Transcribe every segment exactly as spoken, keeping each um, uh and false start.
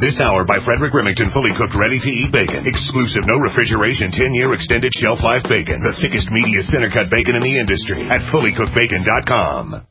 This hour by Frederick Remington, fully cooked, ready-to-eat bacon. Exclusive, no refrigeration, ten-year extended shelf life bacon. The thickest, meatiest, center-cut bacon in the industry at fully cooked bacon dot com.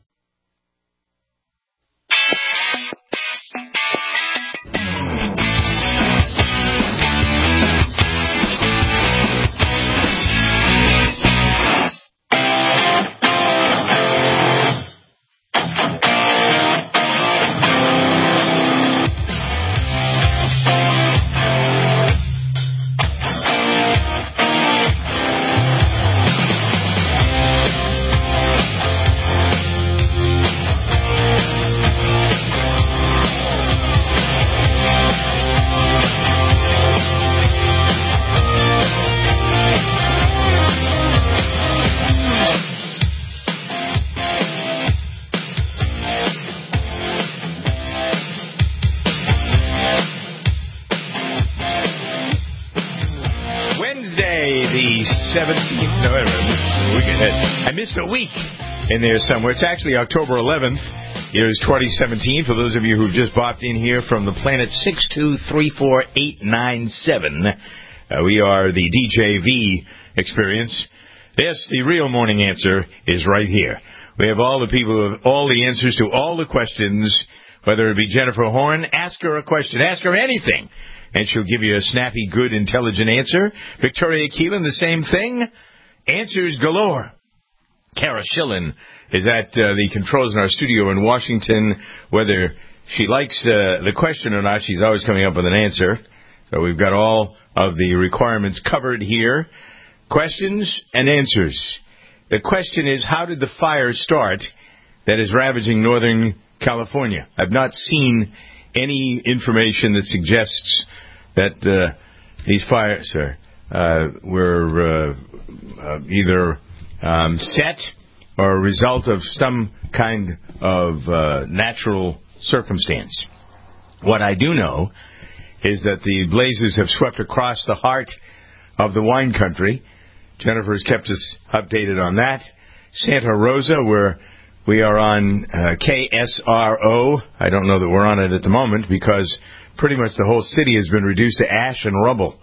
seventeenth, no, wait a minute, week ahead. I missed a week in there somewhere. It's actually October eleventh. It is twenty seventeen. For those of you who've just bopped in here from the planet six two three four eight nine seven, uh, we are the D J V experience. Yes, the real morning answer is right here. We have all the people who have all the answers to all the questions, whether it be Jennifer Horn, ask her a question, ask her anything, and she'll give you a snappy, good, intelligent answer. Victoria Keelan, the same thing. Answers galore. Kara Schillen is at uh, the controls in our studio in Washington. Whether she likes uh, the question or not, she's always coming up with an answer. So we've got all of the requirements covered here. Questions and answers. The question is, how did the fire start that is ravaging Northern California? I've not seen any information that suggests that uh, these fires are, uh, were uh, uh, either um, set or a result of some kind of uh, natural circumstance. What I do know is that the blazes have swept across the heart of the wine country. Jennifer has kept us updated on that. Santa Rosa, where we are on uh, K S R O. I don't know that we're on it at the moment because pretty much the whole city has been reduced to ash and rubble.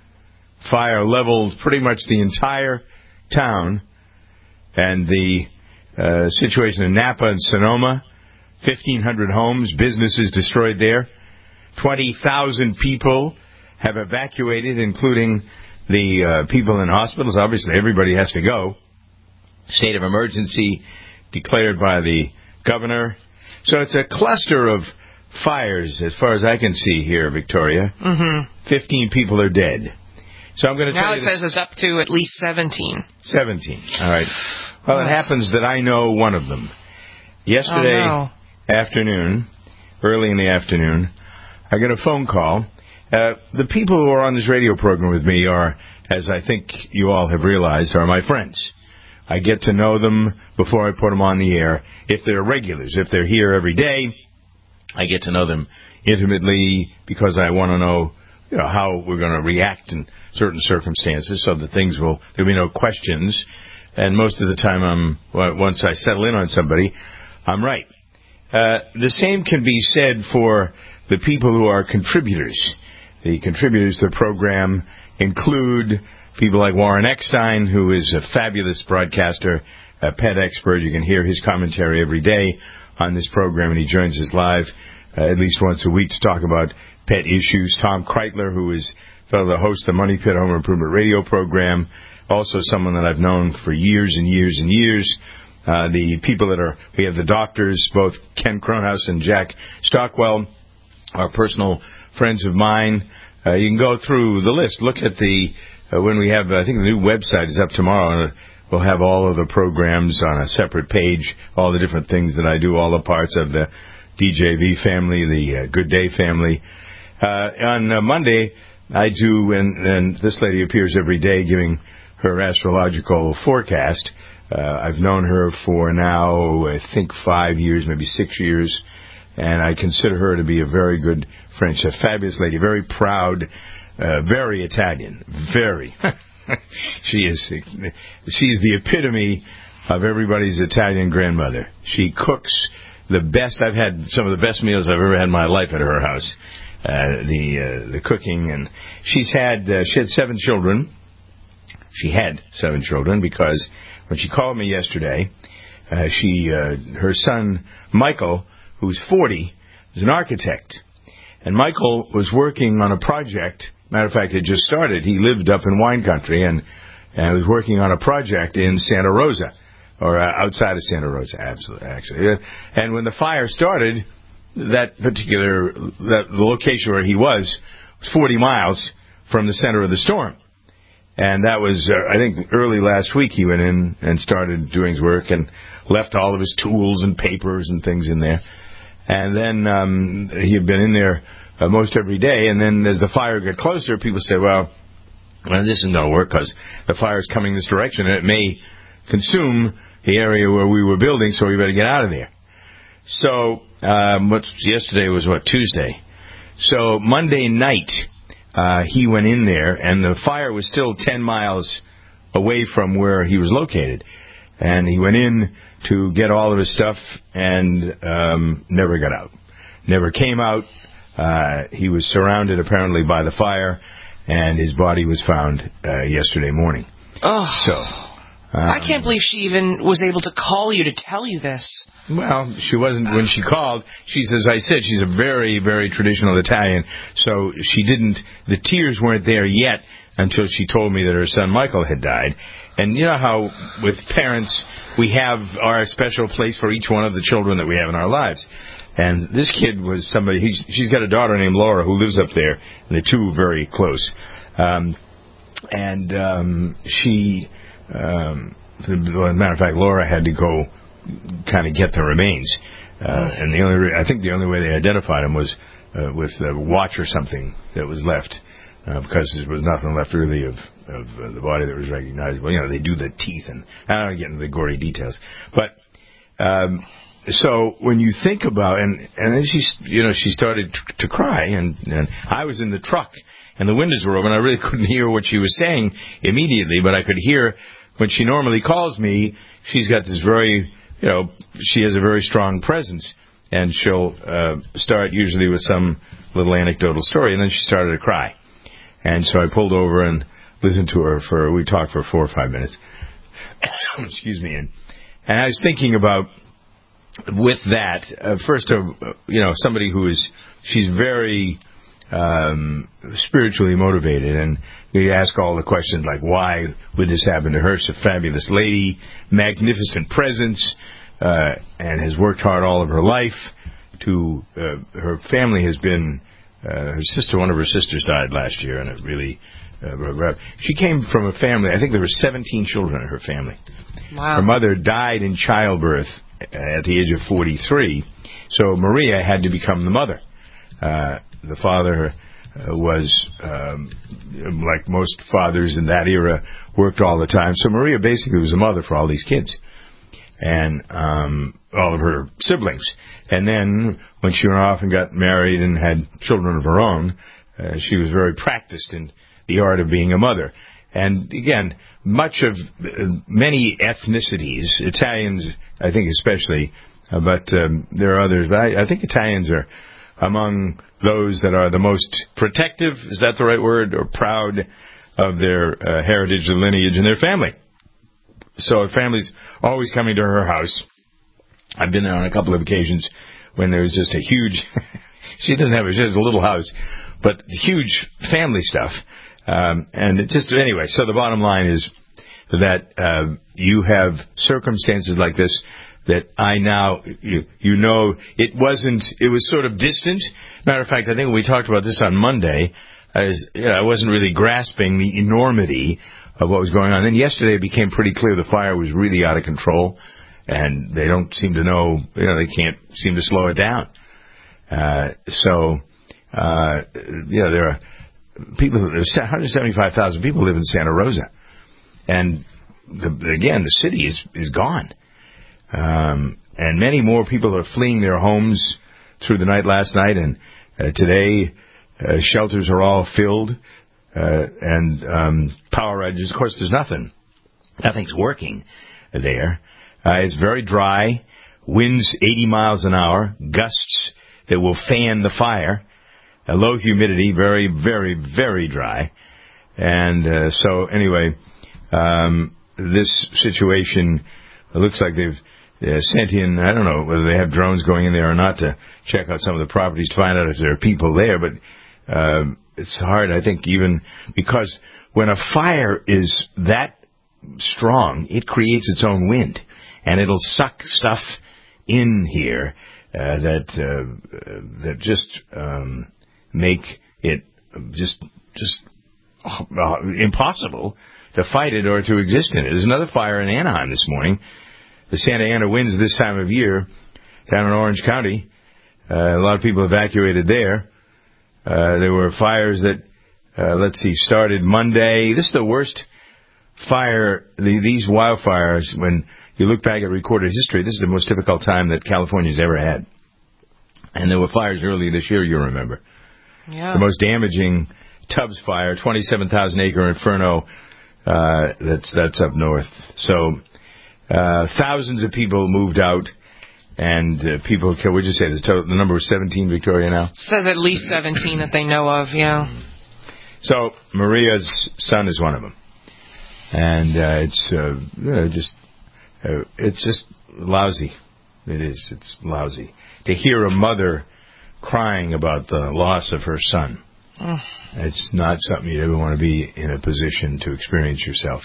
Fire leveled pretty much the entire town. And the uh, situation in Napa and Sonoma, fifteen hundred homes, businesses destroyed there. twenty thousand people have evacuated, including the uh, people in hospitals. Obviously, everybody has to go. State of emergency declared by the governor. So it's a cluster of fires, as far as I can see here, Victoria. Mm-hmm. Fifteen people are dead. So I'm going to tell now you... Now it says it's up to at least seventeen. seventeen. All right. Well, it happens that I know one of them. Yesterday oh, no. afternoon, early in the afternoon, I got a phone call. Uh, the people who are on this radio program with me are, as I think you all have realized, are my friends. I get to know them before I put them on the air. If they're regulars, if they're here every day, I get to know them intimately because I want to know, you know, how we're going to react in certain circumstances so that things will, there'll be no questions. And most of the time, I'm once I settle in on somebody, I'm right. Uh, the same can be said for the people who are contributors. The contributors to the program include people like Warren Eckstein, who is a fabulous broadcaster, a pet expert. You can hear his commentary every day on this program, and he joins us live uh, at least once a week to talk about pet issues. Tom Kreitler, who is the host of the Money Pit Home Improvement Radio program, also someone that I've known for years and years and years. Uh, the people that are, we have the doctors, both Ken Cronhouse and Jack Stockwell, are personal friends of mine. Uh, you can go through the list. Look at the, uh, when we have, I think the new website is up tomorrow, and we'll have all of the programs on a separate page, all the different things that I do, all the parts of the D J V family, the uh, Good Day family. Uh, on uh, Monday, I do, and, and this lady appears every day giving her astrological forecast. Uh, I've known her for now, I think, five years, maybe six years, and I consider her to be a very good friend. She's a fabulous lady, very proud, uh, very Italian, very. she is she is the epitome of everybody's Italian grandmother. She cooks the best. I've had some of the best meals I've ever had in my life at her house. uh, the uh, the cooking, and she's had uh, she had seven children. She had seven children because when she called me yesterday, uh, she uh, her son Michael, who's forty, is an architect, and Michael was working on a project. Matter of fact, it just started. He lived up in wine country and, and was working on a project in Santa Rosa, or uh, outside of Santa Rosa, absolutely, actually. And when the fire started, that particular that the location where he was was forty miles from the center of the storm. And that was, uh, I think, early last week he went in and started doing his work and left all of his tools and papers and things in there. And then um, he had been in there uh, most every day. And then as the fire got closer, people said, well, well this isn't going to work because the fire's coming this direction and it may consume the area where we were building, so we better get out of there. So um, what's, yesterday was, what, Tuesday. So Monday night, Uh, he went in there, and the fire was still ten miles away from where he was located. And he went in to get all of his stuff and um, never got out. Never came out. Uh, he was surrounded, apparently, by the fire, and his body was found uh, yesterday morning. Oh. So, um, I can't believe she even was able to call you to tell you this. Well, she wasn't when she called. She's, as I said, she's a very, very traditional Italian. So she didn't, the tears weren't there yet until she told me that her son Michael had died. And you know how with parents, we have our special place for each one of the children that we have in our lives. And this kid was somebody, he's, she's got a daughter named Laura who lives up there, and they're two very close. Um, and um, she, um, as a matter of fact, Laura had to go kind of get the remains. Uh, and the only, re- I think the only way they identified him was uh, with a watch or something that was left, uh, because there was nothing left really of, of uh, the body that was recognizable. You know, they do the teeth, and I don't want to get into the gory details. But, um, so when you think about, and, and then she, you know, she started to, to cry, and, and I was in the truck, and the windows were open. I really couldn't hear what she was saying immediately, but I could hear when she normally calls me, she's got this very, you know, she has a very strong presence, and she'll uh, start usually with some little anecdotal story, and then she started to cry. And so I pulled over and listened to her for, we talked for four or five minutes. Excuse me. And, and I was thinking about, with that, uh, first of, uh, you know, somebody who is, she's very um, spiritually motivated, and we ask all the questions like, why would this happen to her? She's a fabulous lady, magnificent presence, uh, and has worked hard all of her life. To uh, her family has been, uh, her sister, one of her sisters died last year, and it really, uh, she came from a family, I think there were seventeen children in her family. Wow. Her mother died in childbirth at the age of forty-three, so Maria had to become the mother. Uh, the father uh, was, um, like most fathers in that era, worked all the time. So Maria basically was a mother for all these kids and um, all of her siblings. And then when she went off and got married and had children of her own, uh, she was very practiced in the art of being a mother. And again, much of uh, many ethnicities, Italians, I think especially, uh, but um, there are others. I, I think Italians are among those that are the most protective, is that the right word, or proud of their uh, heritage and lineage and their family. So her family's always coming to her house. I've been there on a couple of occasions when there was just a huge, she doesn't have a, she has a little house, but huge family stuff. Um, and it just, anyway, so the bottom line is that uh, you have circumstances like this that I now, you, you know, it wasn't, it was sort of distant. Matter of fact, I think when we talked about this on Monday, I, was, you know, I wasn't really grasping the enormity of what was going on. Then yesterday it became pretty clear the fire was really out of control, and they don't seem to know, you know, they can't seem to slow it down. Uh, so, uh, you know, there are people, there's one hundred seventy-five thousand people live in Santa Rosa. And the, again, the city is, is gone. Um, and many more people are fleeing their homes through the night last night, and uh, today uh, shelters are all filled, uh, and um, power outages. Of course, there's nothing. Nothing's working there. Uh, it's very dry, winds eighty miles an hour, gusts that will fan the fire. a low humidity, very, very, very dry. And uh, so, anyway, um, this situation, it looks like they've uh, sent in, I don't know whether they have drones going in there or not to check out some of the properties to find out if there are people there, but uh, it's hard, I think, even because when a fire is that strong, it creates its own wind, and it'll suck stuff in here uh, that uh, that just um, make it just just uh, impossible to fight it or to exist in it. There's another fire in Anaheim this morning. The Santa Ana winds this time of year down in Orange County. Uh, a lot of people evacuated there. Uh, there were fires that, uh, let's see, started Monday. This is the worst fire, the, these wildfires, when you look back at recorded history, this is the most difficult time that California's ever had. And there were fires earlier this year, you remember. Yeah. The most damaging Tubbs fire, twenty-seven thousand acre inferno, uh, that's, that's up north. So, uh, thousands of people moved out. And uh, people, can we just say the, total, the number was seventeen, Victoria, now? Says at least seventeen that they know of, yeah. So Maria's son is one of them. And uh, it's uh, you know, just uh, it's just lousy. It is. It's lousy. To hear a mother crying about the loss of her son. Mm. It's not something you'd ever want to be in a position to experience yourself.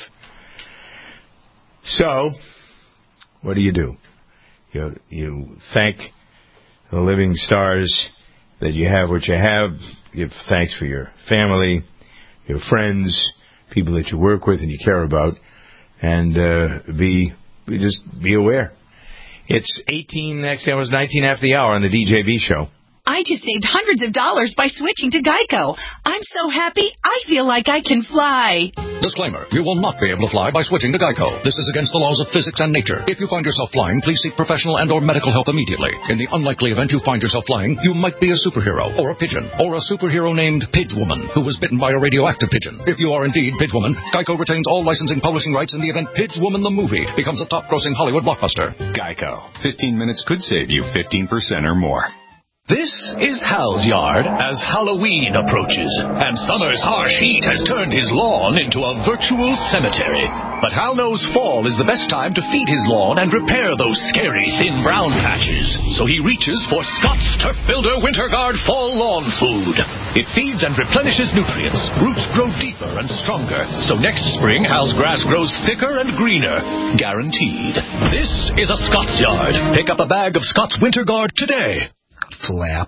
So, what do you do? You, you thank the living stars that you have what you have. Give thanks for your family, your friends, people that you work with and you care about, and uh, be, be just be aware. It's eighteen, actually it was nineteen after the hour on the D J B show. I just saved hundreds of dollars by switching to Geico. I'm so happy, I feel like I can fly. Disclaimer, you will not be able to fly by switching to Geico. This is against the laws of physics and nature. If you find yourself flying, please seek professional and or medical help immediately. In the unlikely event you find yourself flying, you might be a superhero, or a pigeon, or a superhero named Pidgewoman, who was bitten by a radioactive pigeon. If you are indeed Pidgewoman, Geico retains all licensing publishing rights in the event Pidgewoman the movie becomes a top-grossing Hollywood blockbuster. Geico. fifteen minutes could save you fifteen percent or more. This is Hal's yard as Halloween approaches, and summer's harsh heat has turned his lawn into a virtual cemetery. But Hal knows fall is the best time to feed his lawn and repair those scary thin brown patches. So he reaches for Scott's Turf Builder Winter Guard Fall Lawn Food. It feeds and replenishes nutrients. Roots grow deeper and stronger. So next spring, Hal's grass grows thicker and greener. Guaranteed. This is a Scott's yard. Pick up a bag of Scott's Winter Guard today. Flap,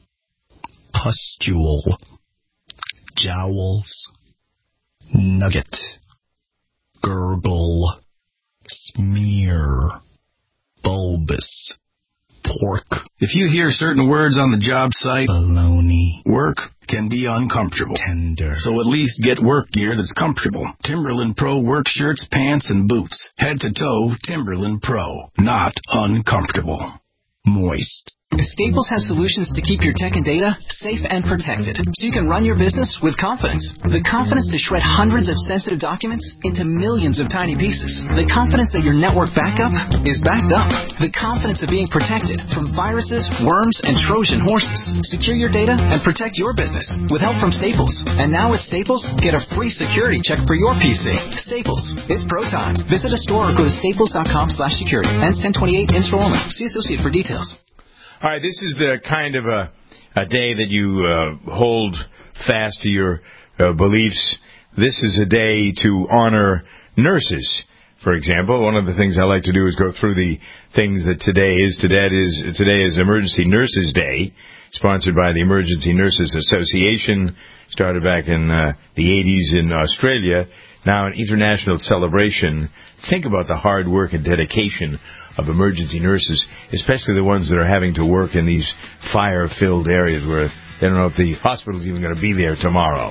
pustule, jowls, nugget, gurgle, smear, bulbous, pork. If you hear certain words on the job site, baloney, work can be uncomfortable. Tender. So at least get work gear that's comfortable. Timberland Pro work shirts, pants, and boots. Head to toe, Timberland Pro. Not uncomfortable. Moist. Staples has solutions to keep your tech and data safe and protected, so you can run your business with confidence. The confidence to shred hundreds of sensitive documents into millions of tiny pieces. The confidence that your network backup is backed up. The confidence of being protected from viruses, worms, and Trojan horses. Secure your data and protect your business with help from Staples. And now at Staples, get a free security check for your P C. Staples, it's pro time. Visit a store or go to staples.com slash security. Ends ten twenty-eight in store only. See associate for details. All right, this is the kind of a, a day that you uh, hold fast to your uh, beliefs. This is a day to honor nurses, for example. One of the things I like to do is go through the things that today is. Today is, today is Emergency Nurses Day, sponsored by the Emergency Nurses Association, started back in uh, the eighties in Australia, now an international celebration. Think about the hard work and dedication of emergency nurses, especially the ones that are having to work in these fire-filled areas where they don't know if the hospital's even going to be there tomorrow.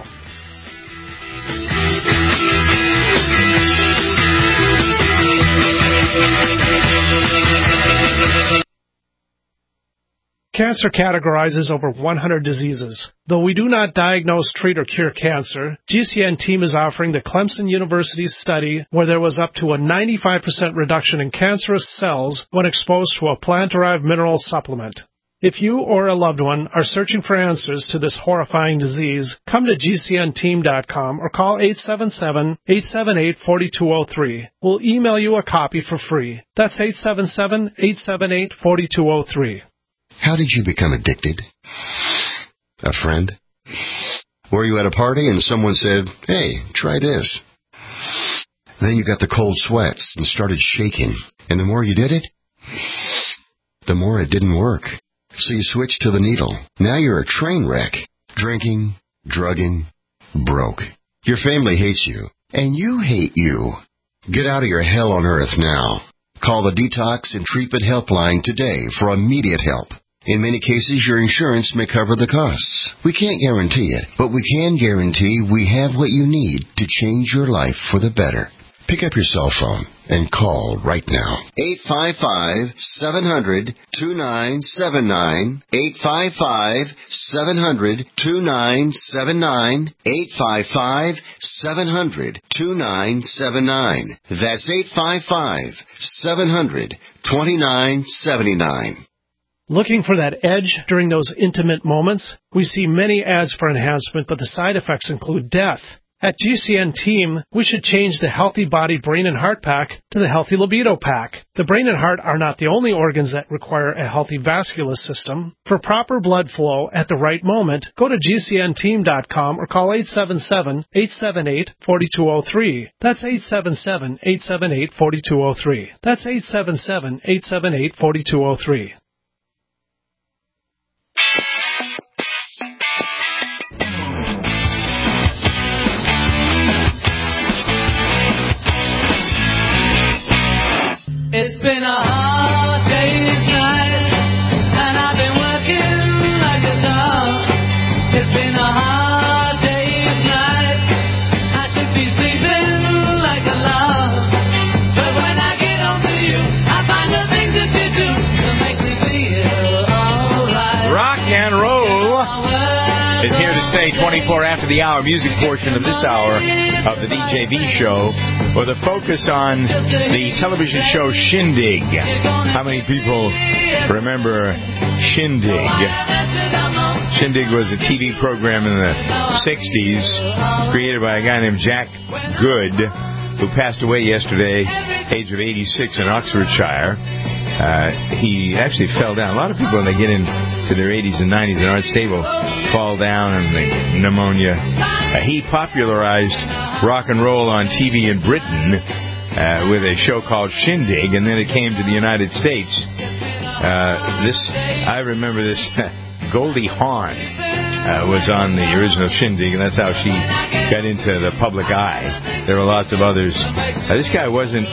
Cancer categorizes over one hundred diseases. Though we do not diagnose, treat, or cure cancer, G C N team is offering the Clemson University study where there was up to a ninety-five percent reduction in cancerous cells when exposed to a plant-derived mineral supplement. If you or a loved one are searching for answers to this horrifying disease, come to G C N team dot com or call eight seven seven, eight seven eight, four two zero three. We'll email you a copy for free. That's eight seven seven, eight seven eight, four two zero three. How did you become addicted? A friend? Were you at a party and someone said, hey, try this? Then you got the cold sweats and started shaking. And the more you did it, the more it didn't work. So you switched to the needle. Now you're a train wreck. Drinking, drugging, broke. Your family hates you. And you hate you. Get out of your hell on earth now. Call the Detox and Treatment Helpline today for immediate help. In many cases, your insurance may cover the costs. We can't guarantee it, but we can guarantee we have what you need to change your life for the better. Pick up your cell phone and call right now. eight five five, seven hundred, two nine seven nine. eight five five, seven hundred, two nine seven nine. eight five five, seven hundred, two nine seven nine. That's eight five five, seven hundred, two nine seven nine. Looking for that edge during those intimate moments? We see many ads for enhancement, but the side effects include death. At G C N Team, we should change the Healthy Body Brain and Heart Pack to the Healthy Libido Pack. The brain and heart are not the only organs that require a healthy vascular system. For proper blood flow at the right moment, go to G C N team dot com or call eight seven seven, eight seven eight, four two zero three. That's eight seven seven, eight seven eight, four two zero three. That's eight seven seven, eight seven eight, four two zero three. It's been a hard day's night, and I've been working like a dog. It's been a hard day's night, I should be sleeping like a log. But when I get home to you, I find the things that you do to make me feel alright. Rock and roll is here to stay twenty-four after the hour. Music portion of this hour of the D J V show, with a focus on the television show Shindig. How many people remember Shindig? Shindig was a T V program in the sixties, created by a guy named Jack Good, who passed away yesterday, age of eighty-six, in Oxfordshire. Uh, he actually fell down. A lot of people, when they get into their eighties and nineties and aren't stable, fall down and they pneumonia. Uh, he popularized rock and roll on T V in Britain uh, with a show called Shindig, and then it came to the United States. Uh, this, I remember this. Goldie Hawn uh, was on the original Shindig, and that's how she got into the public eye. There were lots of others. Uh, this guy wasn't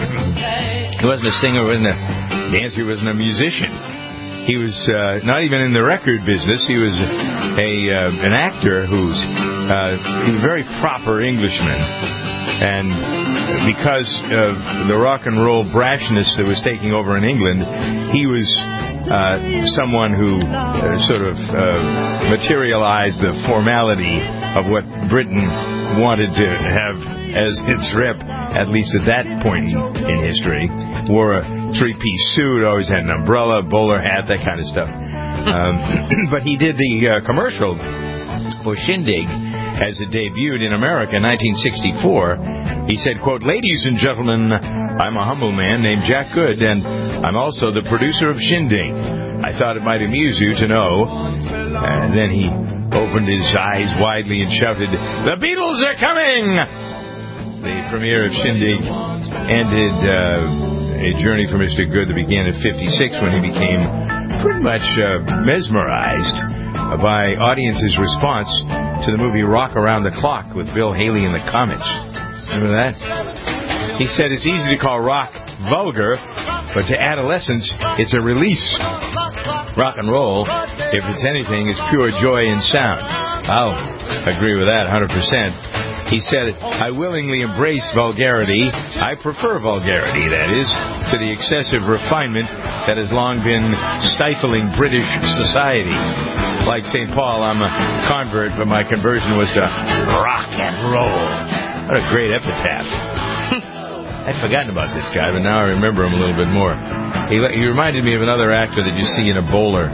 he wasn't a singer, wasn't a dancer, he wasn't a musician. He was uh, not even in the record business. He was a uh, an actor who's uh, he was a very proper Englishman. And because of the rock and roll brashness that was taking over in England, he was uh, someone who uh, sort of uh, materialized the formality of what Britain wanted to have as its rep, at least at that point in history. Wore a three-piece suit, always had an umbrella, bowler hat, that kind of stuff. Um, but he did the uh, commercial for Shindig as it debuted in America in nineteen sixty-four. He said, quote, "Ladies and gentlemen, I'm a humble man named Jack Good, and I'm also the producer of Shindig. I thought it might amuse you to know." And then he opened his eyes widely and shouted, "The Beatles are coming!" The premiere of Shindig ended uh, a journey for Mister Good that began at fifty-six, when he became pretty much uh, mesmerized by audiences' response to the movie Rock Around the Clock with Bill Haley and the Comets. Remember that? He said it's easy to call rock vulgar, but to adolescents, it's a release. Rock and roll, if it's anything, is pure joy and sound. I'll agree with that one hundred percent. He said, "I willingly embrace vulgarity. I prefer vulgarity, that is, to the excessive refinement that has long been stifling British society. Like Saint Paul, I'm a convert, but my conversion was to rock and roll." What a great epitaph. I'd forgotten about this guy, but now I remember him a little bit more. He, he reminded me of another actor that you see in a bowler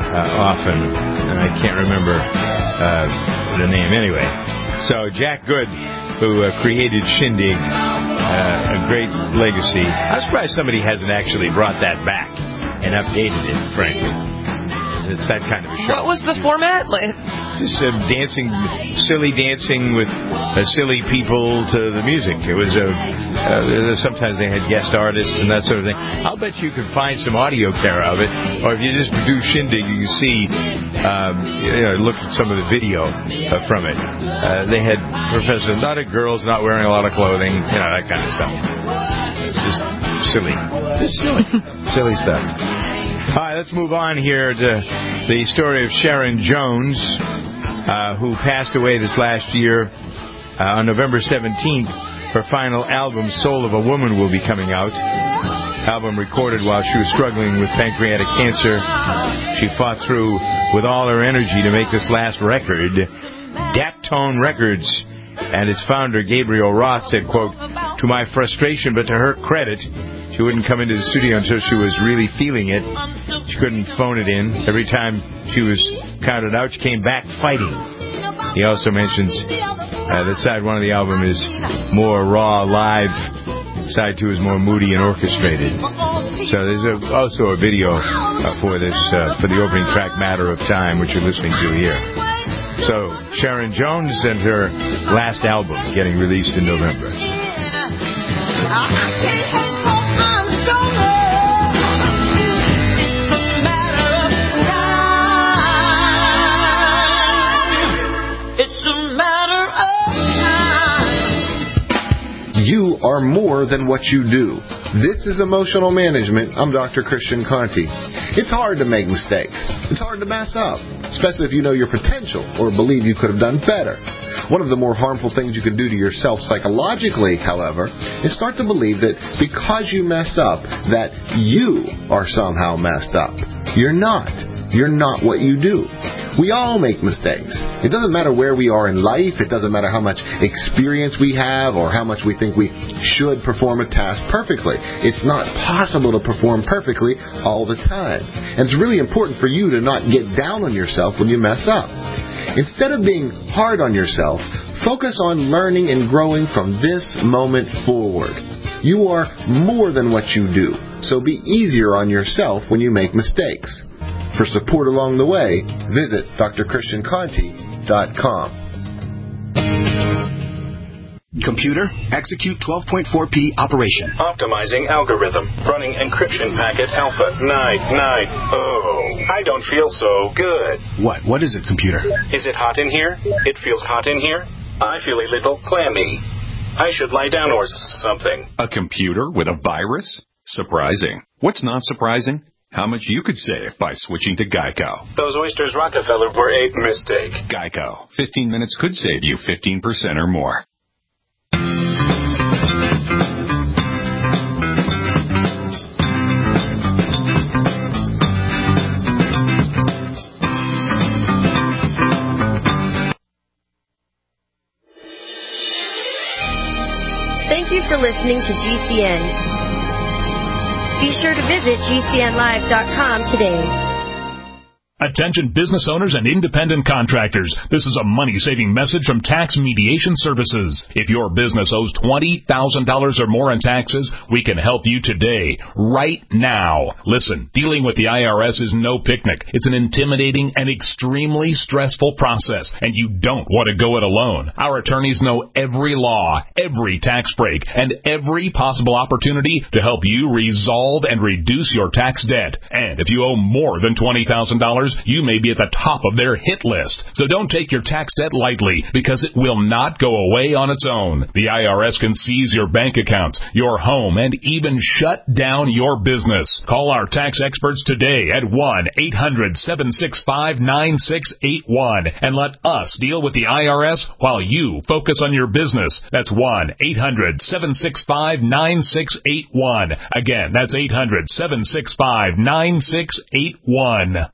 uh, often, and I can't remember uh, the name anyway. So Jack Good, who uh, created Shindig, uh, a great legacy. I'm surprised somebody hasn't actually brought that back and updated it, frankly. It's that kind of a show. What was the format? Like, Just uh, dancing, silly dancing with uh, silly people to the music. It was a. Uh, sometimes they had guest artists and that sort of thing. I'll bet you could find some audio care of it, or if you just do Shindig, you can see. Um, you know, look at some of the video uh, from it. Uh, they had professors, a lot of girls not wearing a lot of clothing, you know, that kind of stuff. Just silly, just silly, silly stuff. All right, let's move on here to the story of Sharon Jones, uh, who passed away this last year uh, on November seventeenth. Her final album, Soul of a Woman, will be coming out. Album recorded while she was struggling with pancreatic cancer. She fought through with all her energy to make this last record. Daptone Records and its founder, Gabriel Roth, said, quote, "To my frustration, but to her credit, she wouldn't come into the studio until she was really feeling it. She couldn't phone it in. Every time she was counted out, she came back fighting." He also mentions uh, that side one of the album is more raw, live. Side two is more moody and orchestrated. So there's a, also a video uh, for this, uh, for the opening track, Matter of Time, which you're listening to here. So Sharon Jones and her last album getting released in November. You are more than what you do. This is Emotional Management. I'm Doctor Christian Conti. It's hard to make mistakes. It's hard to mess up, especially if you know your potential or believe you could have done better. One of the more harmful things you can do to yourself psychologically, however, is start to believe that because you mess up, that you are somehow messed up. You're not. You're not what you do. We all make mistakes. It doesn't matter where we are in life. It doesn't matter how much experience we have or how much we think we should perform a task perfectly. It's not possible to perform perfectly all the time. And it's really important for you to not get down on yourself when you mess up. Instead of being hard on yourself, focus on learning and growing from this moment forward. You are more than what you do, so be easier on yourself when you make mistakes. For support along the way, visit d r christian conti dot com. Computer, execute twelve point four P operation. Optimizing algorithm. Running encryption packet alpha. Night, night. Oh, I don't feel so good. What? What is it, computer? Is it hot in here? It feels hot in here. I feel a little clammy. I should lie down or something. A computer with a virus? Surprising. What's not surprising? How much you could save by switching to Geico. Those oysters Rockefeller were a mistake. Geico. fifteen minutes could save you fifteen percent or more. Thank you for listening to G C N. Be sure to visit G C N live dot com today. Attention business owners and independent contractors. This is a money-saving message from Tax Mediation Services. If your business owes twenty thousand dollars or more in taxes, we can help you today, right now. Listen, dealing with the I R S is no picnic. It's an intimidating and extremely stressful process, and you don't want to go it alone. Our attorneys know every law, every tax break, and every possible opportunity to help you resolve and reduce your tax debt. And if you owe more than twenty thousand dollars, you may be at the top of their hit list. So don't take your tax debt lightly, because it will not go away on its own. The I R S can seize your bank accounts, your home, and even shut down your business. Call our tax experts today at one eight hundred seven six five nine six eight one and let us deal with the I R S while you focus on your business. That's one eight hundred seven six five nine six eight one. Again, that's eight hundred seven six five nine six eight one. Fully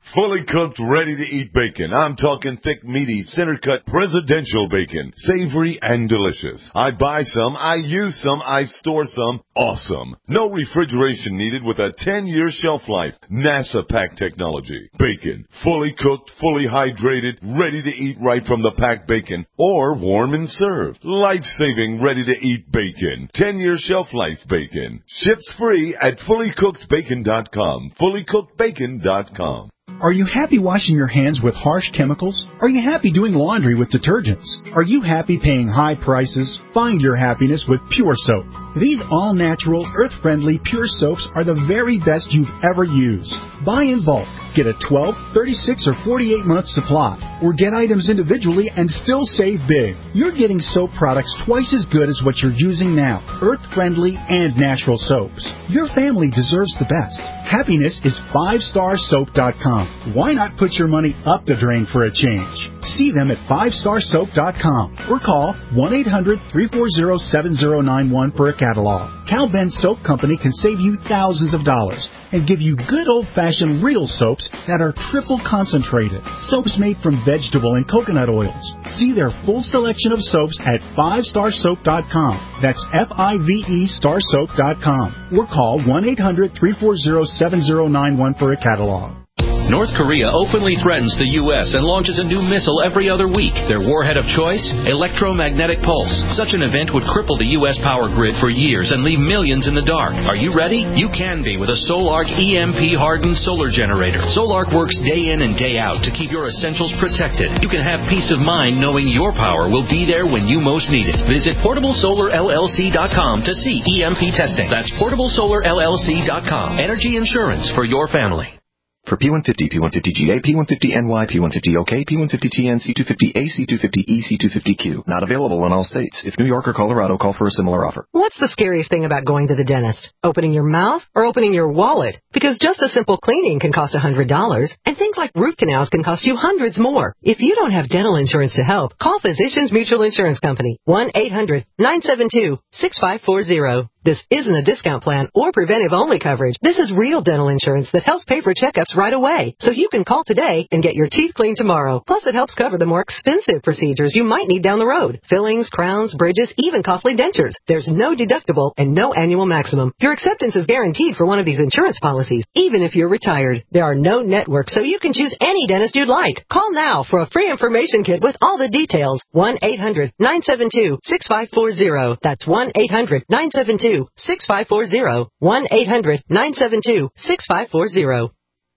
cooked, ready-to-eat bacon. I'm talking thick, meaty, center-cut presidential bacon. Savory and delicious. I buy some, I use some, I store some. Awesome. No refrigeration needed with a ten-year shelf life. NASA pack technology. Bacon. Fully cooked, fully hydrated, ready to eat right from the packed bacon. Or warm and served. Life-saving, ready-to-eat bacon. ten-year shelf life bacon. Ships free at fully cooked bacon dot com. fully cooked bacon dot com. Are you happy washing your hands with harsh chemicals? Are you happy doing laundry with detergents? Are you happy paying high prices? Find your happiness with Pure Soap. These all-natural, earth-friendly Pure Soaps are the very best you've ever used. Buy in bulk. Get a twelve, thirty-six, or forty-eight month supply. Or get items individually and still save big. You're getting soap products twice as good as what you're using now. Earth-friendly and natural soaps. Your family deserves the best. Happiness is five star soap dot com. Why not put your money up the drain for a change? See them at five star soap dot com or call one eight hundred, three four zero, seven zero nine one for a catalog. Cal Ben Soap Company can save you thousands of dollars and give you good old-fashioned real soaps that are triple concentrated. Soaps made from vegetable and coconut oils. See their full selection of soaps at five star soap dot com. That's F I V E star soap dot com. Or call one eight hundred, three four zero, seven zero nine one for a catalog. North Korea openly threatens the U S and launches a new missile every other week. Their warhead of choice? Electromagnetic pulse. Such an event would cripple the U S power grid for years and leave millions in the dark. Are you ready? You can be with a Solarc E M P-hardened solar generator. Solarc works day in and day out to keep your essentials protected. You can have peace of mind knowing your power will be there when you most need it. Visit portable solar L L C dot com to see E M P testing. That's portable solar L L C dot com. Energy insurance for your family. For P one fifty, P one fifty G A, P one fifty N Y, P one fifty O K, P one fifty T N, C two fifty A, C two fifty E, C two fifty Q. Not available in all states. If New York or Colorado, call for a similar offer. What's the scariest thing about going to the dentist? Opening your mouth or opening your wallet? Because just a simple cleaning can cost one hundred dollars, and things like root canals can cost you hundreds more. If you don't have dental insurance to help, call Physicians Mutual Insurance Company. one eight hundred, nine seven two, six five four zero. This isn't a discount plan or preventive-only coverage. This is real dental insurance that helps pay for checkups right away. So you can call today and get your teeth cleaned tomorrow. Plus, it helps cover the more expensive procedures you might need down the road. Fillings, crowns, bridges, even costly dentures. There's no deductible and no annual maximum. Your acceptance is guaranteed for one of these insurance policies, even if you're retired. There are no networks, so you can choose any dentist you'd like. Call now for a free information kit with all the details. one eight hundred, nine seven two, six five four zero. That's one eight hundred, nine seven two, six five four zero. one eight hundred, nine seven two, six five four zero.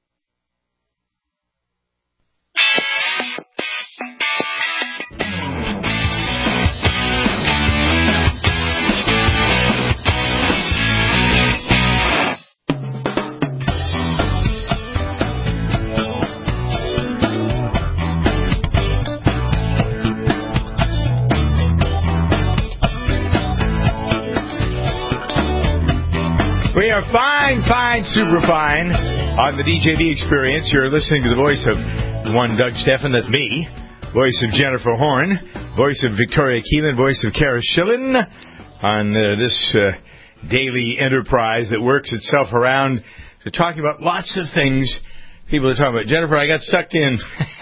We are fine, fine, super fine on the D J B Experience. You're listening to the voice of one Doug Steffen, that's me, voice of Jennifer Horn, voice of Victoria Keelan, voice of Kara Schillen on uh, this uh, daily enterprise that works itself around to talking about lots of things people are talking about. Jennifer, I got sucked in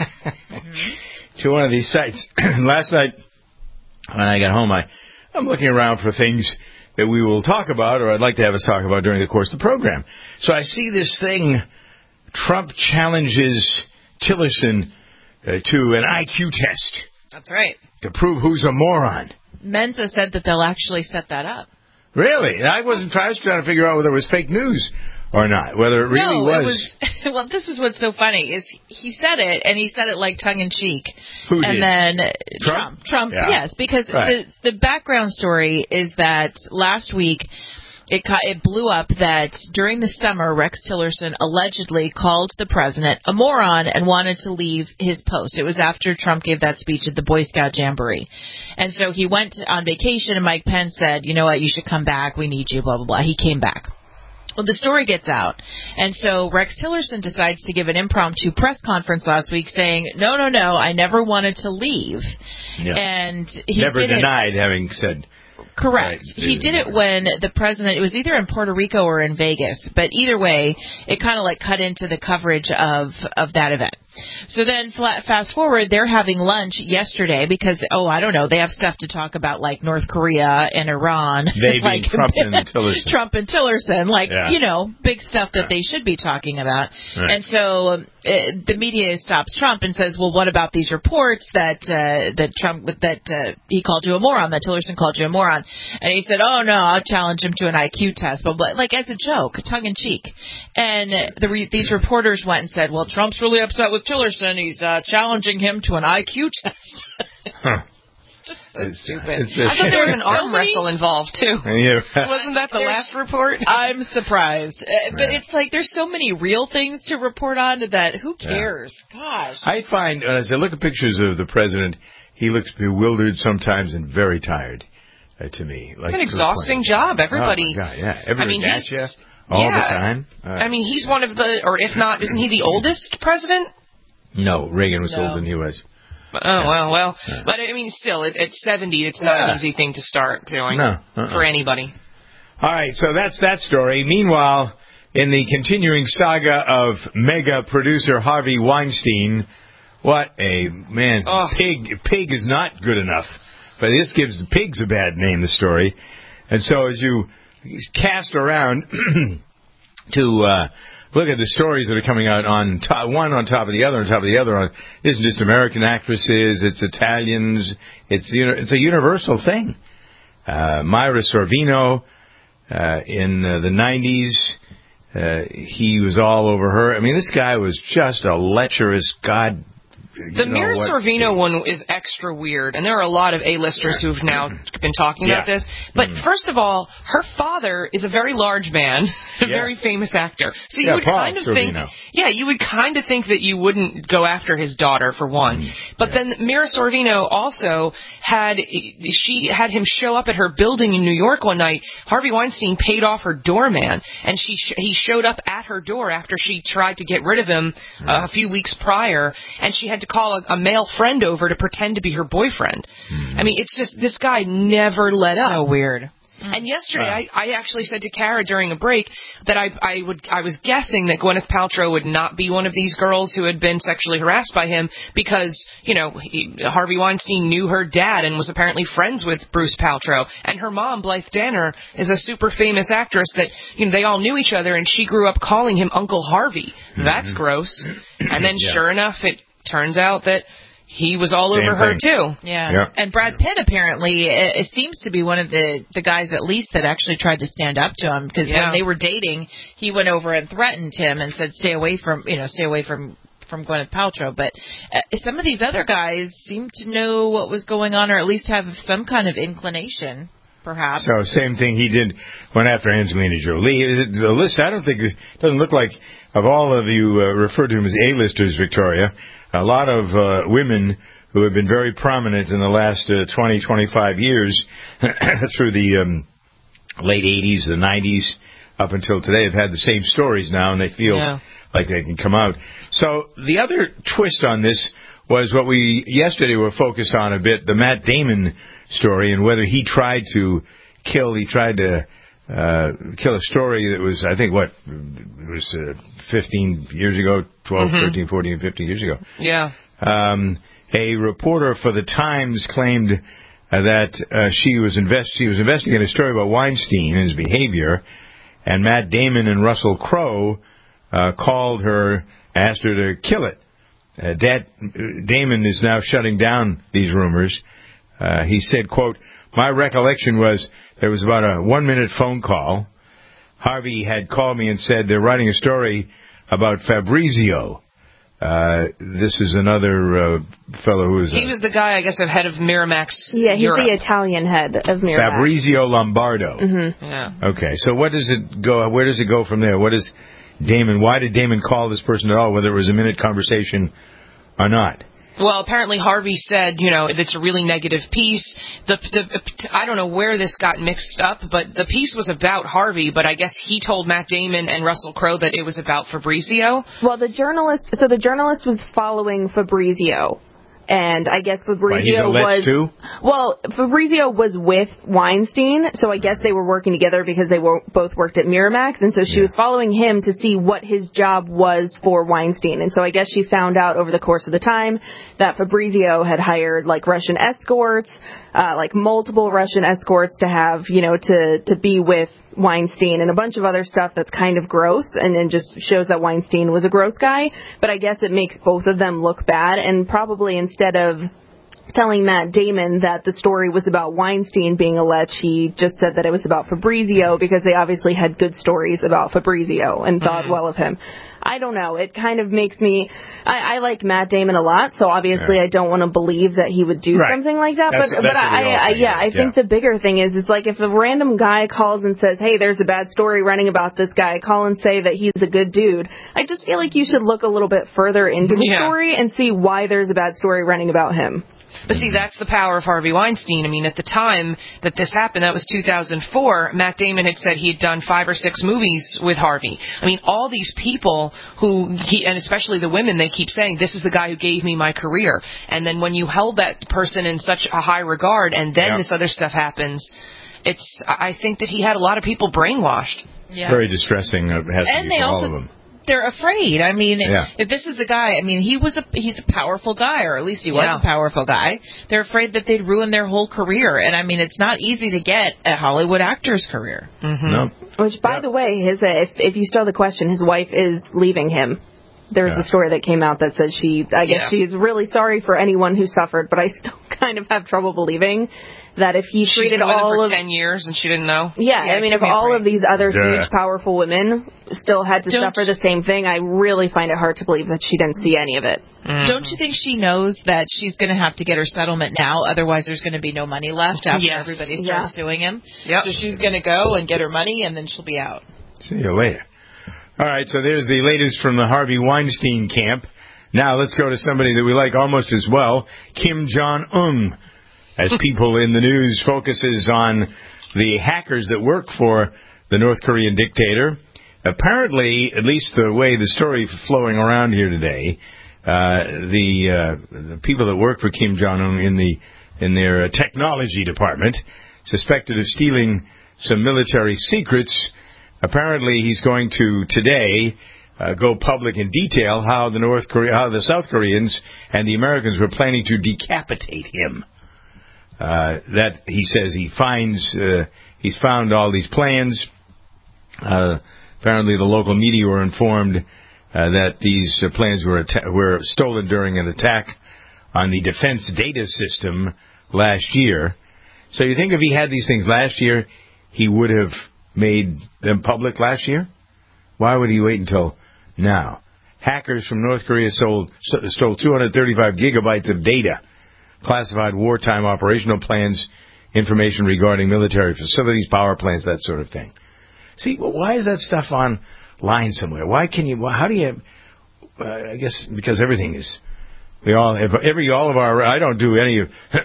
to one of these sites. Last night when I got home, I, I'm looking around for things that we will talk about, or I'd like to have us talk about during the course of the program. So I see this thing, Trump challenges Tillerson uh, to an I Q test. That's right. To prove who's a moron. Mensa said that they'll actually set that up. Really? I wasn't trying, I was trying to figure out whether it was fake news or not, whether it really no, was. It was. Well, this is what's so funny is he said it, and he said it like tongue in cheek. Who and did? then Trump. Trump, Trump Yeah. yes, because Right. the the background story is that last week it ca- it blew up that during the summer Rex Tillerson allegedly called the president a moron and wanted to leave his post. It was after Trump gave that speech at the Boy Scout Jamboree, and so he went on vacation, and Mike Pence said, "You know what? You should come back. We need you." Blah blah blah. He came back. Well, the story gets out, and so Rex Tillerson decides to give an impromptu press conference last week saying, no, no, no, I never wanted to leave. Yeah. And he Never did denied it. having said. Correct. Right. He did it when the president, it was either in Puerto Rico or in Vegas, but either way, it kind of like cut into the coverage of, of that event. So then, flat, fast forward, they're having lunch yesterday because, oh, I don't know, they have stuff to talk about like North Korea and Iran. They like, being Trump and Tillerson. Trump and Tillerson, like, Yeah. you know, big stuff that they should be talking about. Right. And so uh, the media stops Trump and says, well, what about these reports that uh, that Trump, that uh, he called you a moron, that Tillerson called you a moron? And he said, oh, no, I'll challenge him to an I Q test, but like as a joke, tongue in cheek. And the re- these reporters went and said, well, Trump's really upset with Tillerson. He's uh, challenging him to an I Q test. Huh. Just so It's- stupid. it's a- I thought there was an So arm many- wrestle involved, too. Yeah. Wasn't that the There's- last report? I'm surprised. Uh, But Yeah. it's like there's so many real things to report on that who cares? Gosh. I find, as I look at pictures of the president, he looks bewildered sometimes and very tired uh, to me. Like It's an exhausting job. Everybody. Oh, my God, yeah. Everybody's I mean, at he's- you all yeah. the time. Uh, I mean, he's one of the, or if not, isn't he the oldest president? no, Reagan was No. older than he was. Oh, well, well. But, I mean, still, at, at seventy, it's not Yeah. an easy thing to start doing No, uh-uh. for anybody. All right, so that's that story. Meanwhile, in the continuing saga of mega producer Harvey Weinstein, what a man! Pig, pig is not good enough, but this gives the pigs a bad name. The story, and so as you cast around to uh, look at the stories that are coming out on top, one on top of the other, on top of the other, on, it isn't just American actresses, it's Italians, it's you know, it's a universal thing. Uh, Myra Sorvino. Uh, in uh, the nineties, uh, he was all over her. I mean, this guy was just a lecherous god. The you know Mira what? Sorvino one is extra weird, and there are a lot of A-listers who've now been talking about Yeah. this. But Mm. first of all, her father is a very large man, a Yeah. very famous actor. So you Yeah, would Paul kind of think, Sorvino. yeah, you would kind of think that you wouldn't go after his daughter for one. Mm. But then Mira Sorvino also had she had him show up at her building in New York one night. Harvey Weinstein paid off her doorman, and she sh- he showed up at her door after she tried to get rid of him uh, a few weeks prior, and she had to call a, a male friend over to pretend to be her boyfriend. I mean, it's just this guy never let up. So weird. And yesterday, I, I actually said to Kara during a break that I, I would I was guessing that Gwyneth Paltrow would not be one of these girls who had been sexually harassed by him because, you know, he, Harvey Weinstein knew her dad and was apparently friends with Bruce Paltrow. And her mom, Blythe Danner, is a super famous actress that, you know, they all knew each other, and she grew up calling him Uncle Harvey. That's gross. And then Yeah. sure enough, it turns out that he was all Same over her, thing. too. Yeah. Yeah. And Brad Pitt apparently it, it seems to be one of the the guys at least that actually tried to stand up to him because Yeah. when they were dating, he went over and threatened him and said, "Stay away from you know, stay away from." from Gwyneth Paltrow, but uh, some of these other guys seem to know what was going on, or at least have some kind of inclination, perhaps. So same thing he did went after Angelina Jolie. The list, I don't think, it doesn't look like, of all of you uh, referred to him as A-listers, Victoria, a lot of uh, women who have been very prominent in the last uh, twenty, twenty-five years through the um, late eighties, the nineties, up until today have had the same stories now, and they feel Yeah. like they can come out. So the other twist on this was what we yesterday were focused on a bit, the Matt Damon story, and whether he tried to kill, he tried to uh, kill a story that was, I think, what, it was uh, fifteen years ago, twelve, Mhm. thirteen, fourteen, fifteen years ago. Yeah. Um, a reporter for the Times claimed uh, that uh, she was invest she was investigating a story about Weinstein and his behavior, and Matt Damon and Russell Crowe uh, called her, asked her to kill it. Uh, Dad, Damon is now shutting down these rumors. Uh, he said, quote, "My recollection was there was about a one-minute phone call. Harvey had called me and said they're writing a story about Fabrizio." Uh, this is another uh, fellow who is He was the guy, I guess, of head of Miramax Yeah, he's Europe. the Italian head of Miramax. Fabrizio Lombardo. Mm-hmm. Yeah. Okay, so what does it go? Where does it go from there? What is Damon? Why did Damon call this person at all? Whether it was a minute conversation or not? Well, apparently Harvey said, you know, it's a really negative piece. The, the I don't know where this got mixed up, but the piece was about Harvey, but I guess he told Matt Damon and Russell Crowe that it was about Fabrizio. Well, the journalist, so the journalist was following Fabrizio, And I guess Fabrizio Why, he's a lech was too? well. Fabrizio was with Weinstein, so I guess they were working together because they were, both worked at Miramax, and so she yeah. was following him to see what his job was for Weinstein. And so I guess she found out over the course of the time that Fabrizio had hired like Russian escorts, uh, like multiple Russian escorts to have, you know, to to be with Weinstein and a bunch of other stuff that's kind of gross and then just shows that Weinstein was a gross guy. But I guess it makes both of them look bad, and probably instead of telling Matt Damon that the story was about Weinstein being a lech, he just said that it was about Fabrizio because they obviously had good stories about Fabrizio and thought mm-hmm. well of him. I don't know. It kind of makes me... I, I like Matt Damon a lot, so obviously yeah. I don't want to believe that he would do right. something like that. That's, but that's but I, I yeah, I think yeah. the bigger thing is, it's like if a random guy calls and says, hey, there's a bad story running about this guy, call and say that he's a good dude. I just feel like you should look a little bit further into the yeah. story and see why there's a bad story running about him. But see, that's the power of Harvey Weinstein. I mean, at the time that this happened, that was two thousand four, Matt Damon had said he had done five or six movies with Harvey. I mean, all these people who, he, and especially the women, they keep saying, this is the guy who gave me my career. And then when you held that person in such a high regard, and then yep. this other stuff happens, it's, I think that he had a lot of people brainwashed. Yeah. Very distressing. It has and to be they for also, all of them. They're afraid. I mean, yeah. if this is a guy, I mean, he was a he's a powerful guy, or at least he was yeah. a powerful guy. They're afraid that they'd ruin their whole career, and I mean, it's not easy to get a Hollywood actor's career. Mm-hmm. No. Which, by yeah. the way, his uh, if if you still have the question, his wife is leaving him. There was yeah. a story that came out that said she, I guess yeah. she's really sorry for anyone who suffered, but I still kind of have trouble believing that if he She's treated been with all him for of ten years and she didn't know. Yeah, yeah I mean, if all of these other yeah. huge, powerful women still had to don't suffer the same thing, I really find it hard to believe that she didn't see any of it. Mm-hmm. Don't you think she knows that she's going to have to get her settlement now? Otherwise, there's going to be no money left after yes. everybody starts yeah. suing him. Yep. So she's going to go and get her money, and then she'll be out. See you later. All right, so there's the latest from the Harvey Weinstein camp. Now let's go to somebody that we like almost as well, Kim Jong-un. As people in the news focuses on the hackers that work for the North Korean dictator. Apparently, at least the way the story is flowing around here today, uh, the uh, the people that work for Kim Jong-un in the in their uh, technology department, suspected of stealing some military secrets. Apparently, he's going to today uh, go public in detail how the North Korea, how the South Koreans and the Americans were planning to decapitate him. Uh, that he says he finds uh, he's found all these plans. Uh, apparently, the local media were informed uh, that these uh, plans were atta- were stolen during an attack on the defense data system last year. So you think if he had these things last year, he would have made them public last year? Why would he wait until now? Hackers from North Korea sold, stole two hundred thirty-five gigabytes of data, classified wartime operational plans, information regarding military facilities, power plants, that sort of thing. See, why is that stuff online somewhere? Why can you, how do you, uh, I guess because everything is, we all, if every, all of our, I don't do any of,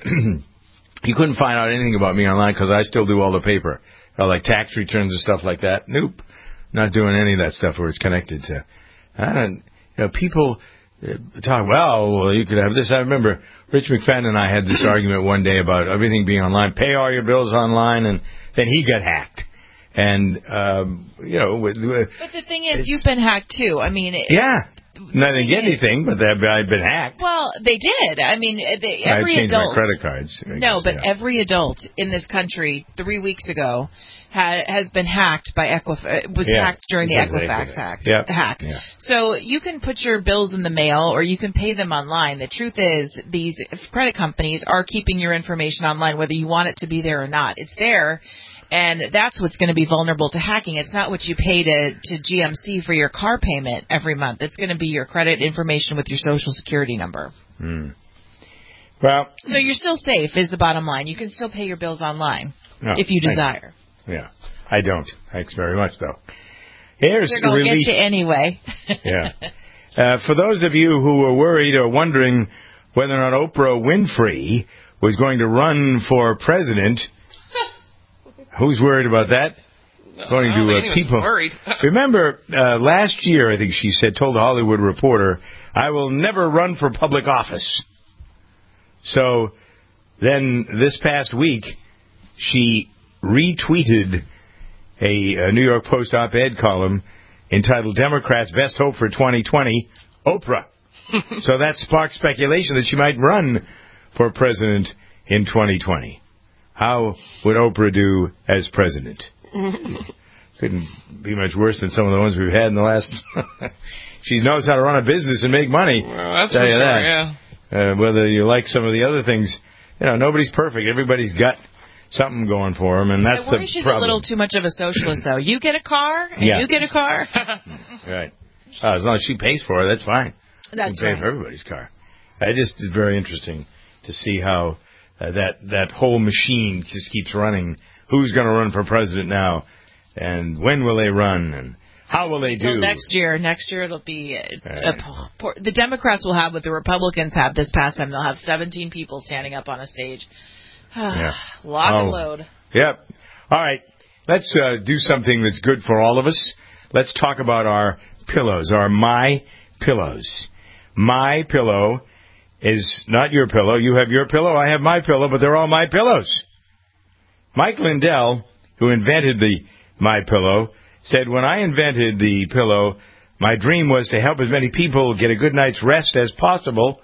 you couldn't find out anything about me online because I still do all the paper. Uh, like tax returns and stuff like that. Nope. Not doing any of that stuff where it's connected to, I don't, you know, people talk, well, you could have this. I remember Rich McFadden and I had this argument one day about everything being online. Pay all your bills online, and then he got hacked. And, um, you know. With, with, but the thing is, you've been hacked, too. I mean. It, yeah. No, they didn't get anything, but I've been hacked. Well, they did. I mean, they, every I changed adult. my credit cards. I no, guess, but yeah. every adult in this country three weeks ago ha, has been hacked by Equifax. Was yeah, hacked during the Equifax hack. Yep. hack. Yeah. So you can put your bills in the mail, or you can pay them online. The truth is, these credit companies are keeping your information online, whether you want it to be there or not. It's there. And that's what's going to be vulnerable to hacking. It's not what you pay to, to G M C for your car payment every month. It's going to be your credit information with your Social Security number. Hmm. Well, so you're still safe is the bottom line. You can still pay your bills online no, if you desire. You. Yeah. I don't. Thanks very much, though. Here's They're going to get you anyway. yeah. Uh, for those of you who were worried or wondering whether or not Oprah Winfrey was going to run for president... Who's worried about that? No, Going I don't to think uh, people. Worried. Remember, uh, last year, I think she said, told the Hollywood Reporter, I will never run for public office. So then this past week, she retweeted a, a New York Post op-ed column entitled Democrats' Best Hope for twenty twenty, Oprah. So that sparked speculation that she might run for president in twenty twenty. How would Oprah do as president? Couldn't be much worse than some of the ones we've had in the last... She knows how to run a business and make money. Well, that's tell for you sure, that. yeah. Uh, whether you like some of the other things, you know, nobody's perfect. Everybody's got something going for them, and that's I worry the she's problem. a little too much of a socialist, though. You get a car, and Yeah. you get a car. Right. Uh, as long as she pays for it, that's fine. That's you can pay right. for everybody's car. It just is very interesting to see how uh, that that whole machine just keeps running. Who's going to run for president now, and when will they run, and how will they Until do? next year. Next year it'll be a, Right. a, por- the Democrats will have what the Republicans had this past time. They'll have seventeen people standing up on a stage. Yeah. Lock Oh. and load. Yep. All right. Let's uh, do something that's good for all of us. Let's talk about our pillows, our My Pillows. My Pillow is not your pillow. You have your pillow, I have my pillow, but they're all my pillows. Mike Lindell, who invented the My Pillow, said, when I invented the pillow, my dream was to help as many people get a good night's rest as possible.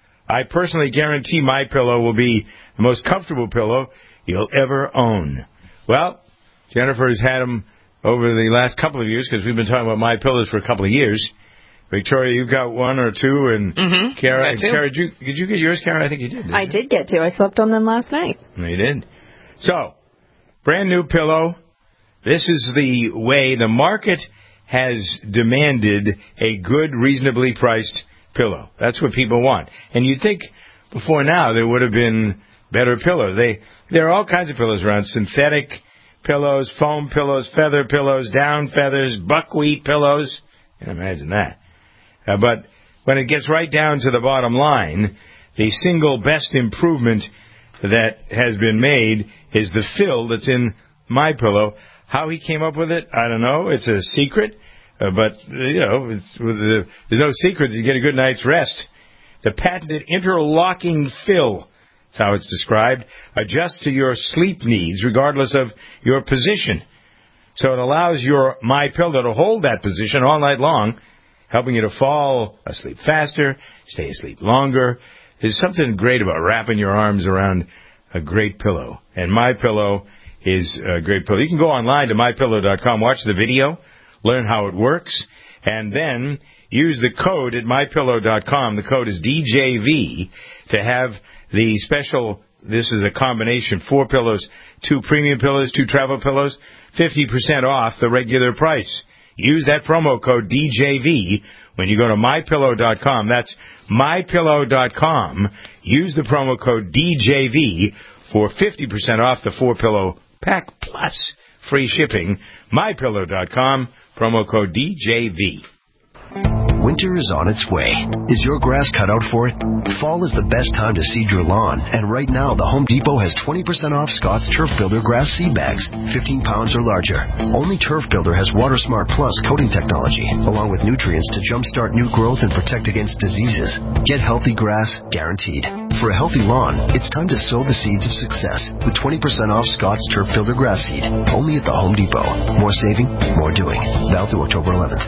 I personally guarantee my pillow will be the most comfortable pillow you'll ever own. Well, Jennifer has had them over the last couple of years because we've been talking about my pillows for a couple of years. Victoria, you've got one or two, and Mm-hmm. Kara, Got two. Kara, did you, did you get yours, Kara? I think you did. Didn't I you? did get to. I slept on them last night. You did. So, brand new pillow. This is the way the market has demanded a good, reasonably priced pillow. That's what people want. And you'd think before now there would have been better pillows. They there are all kinds of pillows around: synthetic pillows, foam pillows, feather pillows, down feathers, buckwheat pillows. You can imagine that. Uh, but when it gets right down to the bottom line, the single best improvement that has been made is the fill that's in my pillow. How he came up with it, I don't know. It's a secret, uh, but you know, it's, with the, there's no secret that you get a good night's rest. The patented interlocking fill, that's how it's described, adjusts to your sleep needs regardless of your position. So it allows your My Pillow to hold that position all night long, helping you to fall asleep faster, stay asleep longer. There's something great about wrapping your arms around a great pillow. And My Pillow is a great pillow. You can go online to my pillow dot com, watch the video, learn how it works, and then use the code at my pillow dot com. The code is D J V to have the special, this is a combination, four pillows, two premium pillows, two travel pillows, fifty percent off the regular price. Use that promo code D J V when you go to my pillow dot com. That's my pillow dot com. Use the promo code D J V for fifty percent off the four-pillow pack plus free shipping. my pillow dot com, promo code D J V. Winter is on its way. Is your grass cut out for it? Fall is the best time to seed your lawn, and right now the Home Depot has twenty percent off Scott's Turf Builder grass seed bags, fifteen pounds or larger. Only Turf Builder has Water Smart Plus coating technology, along with nutrients to jumpstart new growth and protect against diseases. Get healthy grass, guaranteed. For a healthy lawn, it's time to sow the seeds of success with twenty percent off Scott's Turf Builder grass seed, only at the Home Depot. More saving, more doing. Valid through October eleventh.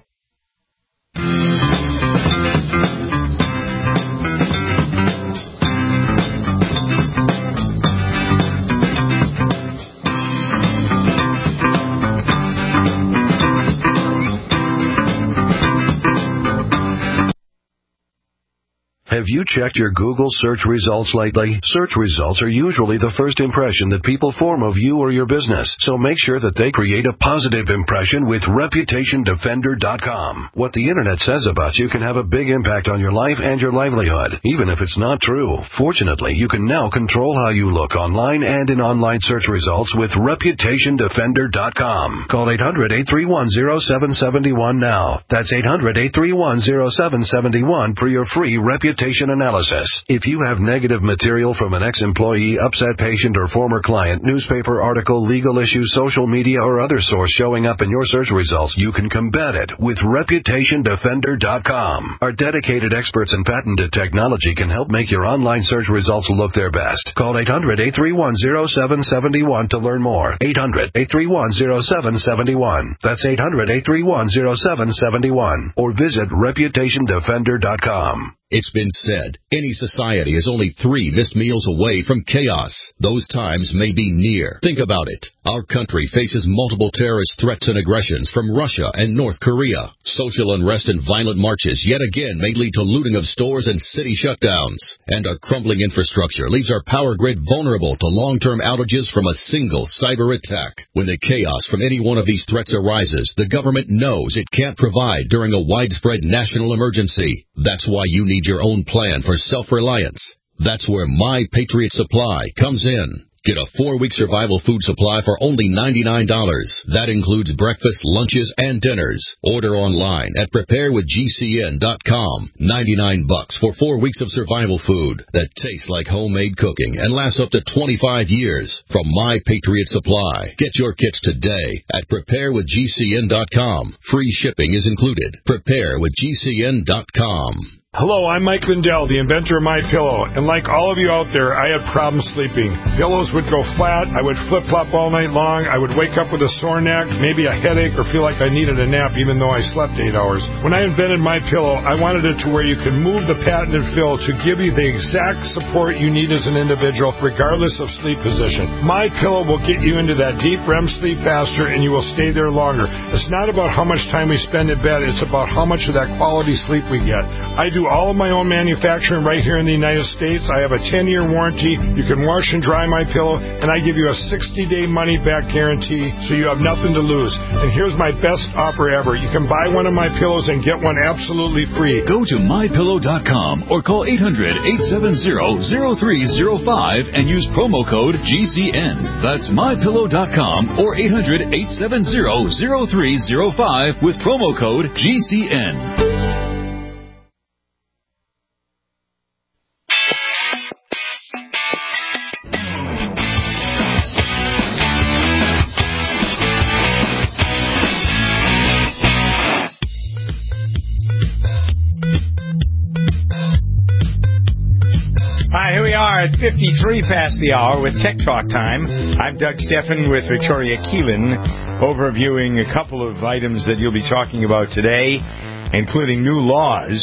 Have you checked your Google search results lately? Search results are usually the first impression that people form of you or your business, so make sure that they create a positive impression with reputation defender dot com. What the internet says about you can have a big impact on your life and your livelihood, even if it's not true. Fortunately, you can now control how you look online and in online search results with reputation defender dot com. Call eight hundred, eight three one, zero seven seven one now. That's eight hundred, eight three one, zero seven seven one for your free reputation reputation analysis. If you have negative material from an ex-employee, upset patient, or former client, newspaper article, legal issue, social media, or other source showing up in your search results, you can combat it with reputation defender dot com. Our dedicated experts in patented technology can help make your online search results look their best. Call eight hundred, eight three one, zero seven seven one to learn more. eight hundred, eight three one, zero seven seven one. That's eight hundred, eight three one, zero seven seven one. Or visit reputation defender dot com. It's been said, any society is only three missed meals away from chaos. Those times may be near. Think about it. Our country faces multiple terrorist threats and aggressions from Russia and North Korea. Social unrest and violent marches yet again may lead to looting of stores and city shutdowns. And our crumbling infrastructure leaves our power grid vulnerable to long-term outages from a single cyber attack. When the chaos from any one of these threats arises, the government knows it can't provide during a widespread national emergency. That's why you need your own plan for self-reliance. That's where My Patriot Supply comes in. Get a four-week survival food supply for only ninety-nine dollars. That includes breakfast, lunches, and dinners. Order online at prepare with G C N dot com. ninety-nine bucks for four weeks of survival food that tastes like homemade cooking and lasts up to twenty-five years from My Patriot Supply. Get your kits today at prepare with G C N dot com. Free shipping is included. prepare with G C N dot com. Hello, I'm Mike Lindell, the inventor of MyPillow, and like all of you out there, I had problems sleeping. Pillows would go flat, I would flip-flop all night long, I would wake up with a sore neck, maybe a headache, or feel like I needed a nap even though I slept eight hours. When I invented MyPillow, I wanted it to where you could move the patented fill to give you the exact support you need as an individual, regardless of sleep position. MyPillow will get you into that deep R E M sleep faster, and you will stay there longer. It's not about how much time we spend in bed, it's about how much of that quality sleep we get. I do all of my own manufacturing right here in the United States. I have a ten-year warranty. You can wash and dry MyPillow, and I give you a sixty-day money-back guarantee, so you have nothing to lose. And here's my best offer ever. You can buy one of my pillows and get one absolutely free. Go to my pillow dot com or call eight hundred, eight seven zero, zero three zero five and use promo code G C N. That's my pillow dot com or eight hundred, eight seven zero, zero three zero five with promo code G C N. Here we are at fifty-three past the hour with Tech Talk Time. I'm Doug Steffen with Victoria Keelan, overviewing a couple of items that you'll be talking about today, including new laws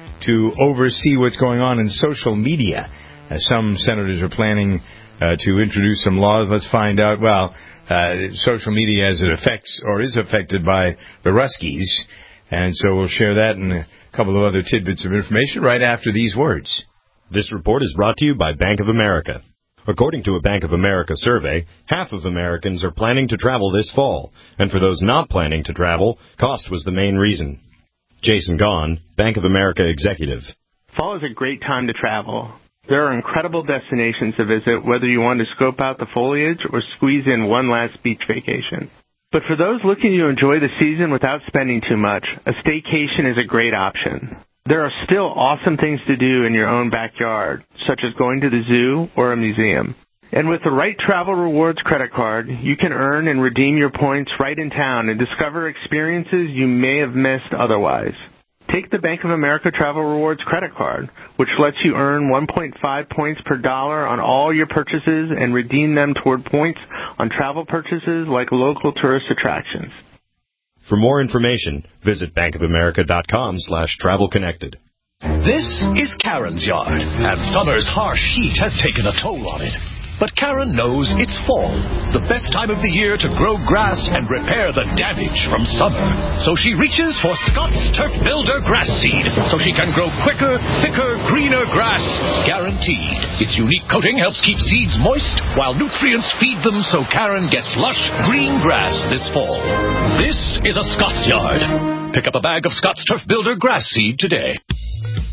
to oversee what's going on in social media. Uh, some senators are planning uh, to introduce some laws. Let's find out, well, uh, social media as it affects or is affected by the Ruskies. And so we'll share that and a couple of other tidbits of information right after these words. This report is brought to you by Bank of America. According to a Bank of America survey, half of Americans are planning to travel this fall. And for those not planning to travel, cost was the main reason. Jason Gahn, Bank of America executive. Fall is a great time to travel. There are incredible destinations to visit, whether you want to scope out the foliage or squeeze in one last beach vacation. But for those looking to enjoy the season without spending too much, a staycation is a great option. There are still awesome things to do in your own backyard, such as going to the zoo or a museum. And with the right Travel Rewards credit card, you can earn and redeem your points right in town and discover experiences you may have missed otherwise. Take the Bank of America Travel Rewards credit card, which lets you earn one point five points per dollar on all your purchases and redeem them toward points on travel purchases like local tourist attractions. For more information, visit bankofamerica.com slash travelconnected. This is Karen's yard, and summer's harsh heat has taken a toll on it. But Karen knows it's fall, the best time of the year to grow grass and repair the damage from summer. So she reaches for Scott's Turf Builder grass seed, so she can grow quicker, thicker, greener grass, guaranteed. Its unique coating helps keep seeds moist, while nutrients feed them so Karen gets lush, green grass this fall. This is a Scott's yard. Pick up a bag of Scott's Turf Builder grass seed today.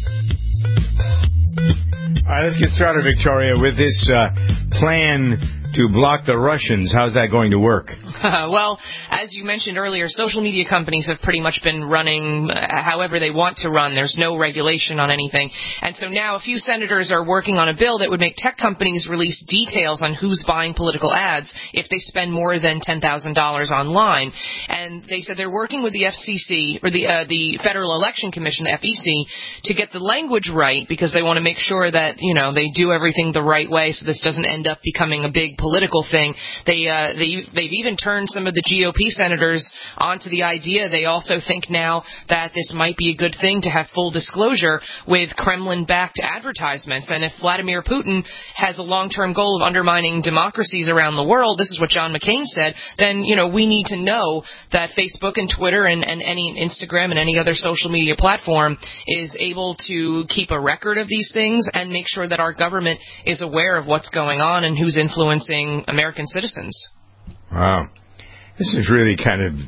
All right, let's get started, Victoria, with this uh, plan to block the Russians. How's that going to work? Uh, well, as you mentioned earlier, social media companies have pretty much been running uh, however they want to run. There's no regulation on anything. And so now a few senators are working on a bill that would make tech companies release details on who's buying political ads if they spend more than ten thousand dollars online. And they said they're working with the F C C, or the uh, the Federal Election Commission, the F E C, to get the language right, because they want to make sure that, you know, they do everything the right way so this doesn't end up becoming a big political thing. They, uh, they, they've even turned some of the G O P senators onto the idea. They also think now that this might be a good thing to have full disclosure with Kremlin-backed advertisements. And if Vladimir Putin has a long-term goal of undermining democracies around the world, this is what John McCain said, then, you know, we need to know that Facebook and Twitter and, and any Instagram and any other social media platform is able to keep a record of these things and make sure that our government is aware of what's going on and who's influencing American citizens. Wow. This is really kind of...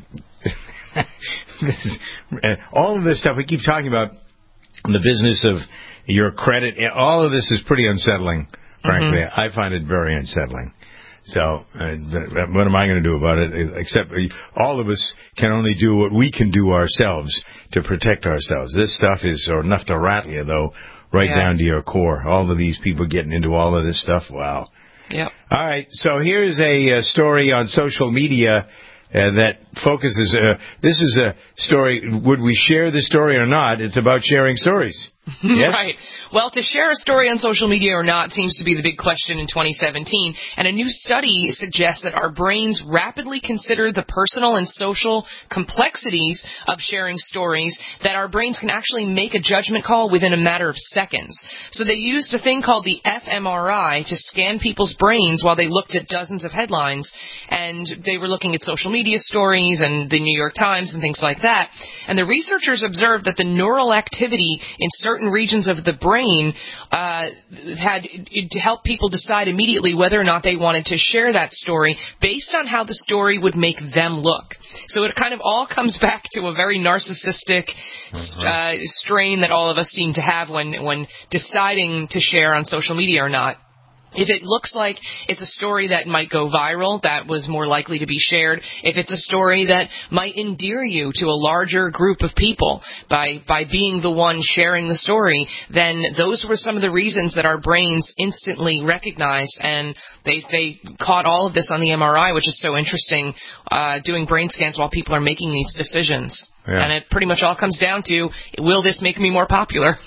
this is, uh, all of this stuff we keep talking about, the business of your credit, all of this is pretty unsettling, frankly. Mm-hmm. I find it very unsettling. So uh, what am I going to do about it? Except all of us can only do what we can do ourselves to protect ourselves. This stuff is enough to rattle you, though, right yeah. down to your core. All of these people getting into all of this stuff, wow. Yep. All right, so here's a, a story on social media uh, that focuses. Uh, this is a story. Would we share the story or not? It's about sharing stories. Yes? Right. Well, to share a story on social media or not seems to be the big question in twenty seventeen, and a new study suggests that our brains rapidly consider the personal and social complexities of sharing stories, that our brains can actually make a judgment call within a matter of seconds. So they used a thing called the f M R I to scan people's brains while they looked at dozens of headlines, and they were looking at social media stories and the New York Times and things like that. And the researchers observed that the neural activity in certain regions of the brain uh, had to help people decide immediately whether or not they wanted to share that story based on how the story would make them look. So it kind of all comes back to a very narcissistic uh-huh. uh, strain that all of us seem to have when when deciding to share on social media or not. If it looks like it's a story that might go viral, that was more likely to be shared. If it's a story that might endear you to a larger group of people by by being the one sharing the story, then those were some of the reasons that our brains instantly recognized, and they they caught all of this on the M R I, which is so interesting, uh, doing brain scans while people are making these decisions. Yeah. And it pretty much all comes down to, will this make me more popular?